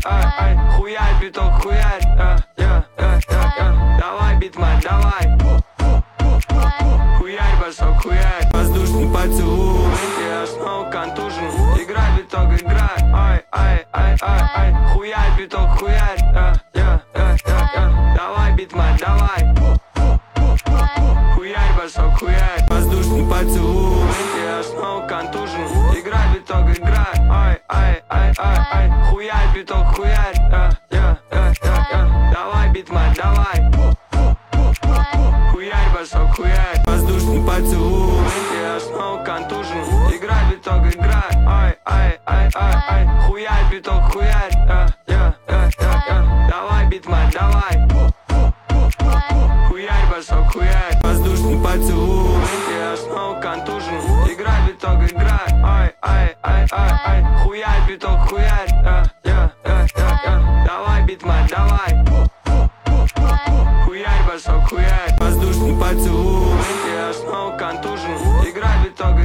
Хуярь, биток, хуярь. Давай, битман, давай. Хуярь, босок, хуярь. Воздушный поцелуй, я снова контужен. Играй, биток, играй. Хуярь, биток, хуярь. Давай, битман, давай. Хуярь, босок, хуярь. Воздушный поцелуй, я снова контужен. Играй, биток, играй. Хуярь, биток, хуярь. Давай, битман, давай. Хуярь, босок, хуярь. Воздушный поцелуй, я снова контужен. Играй, биток, играй. Хуярь, биток, хуярь. Давай, битман, давай. Хуярь, босок, хуярь. Воздушный поцелуй, я снова контужен. Играй, биток, играй. Хуярь, биток, хуярь. Давай, битман, давай. Хуярь, босок, хуярь. Воздушный поцелуй, я снова контужен. Играй, биток,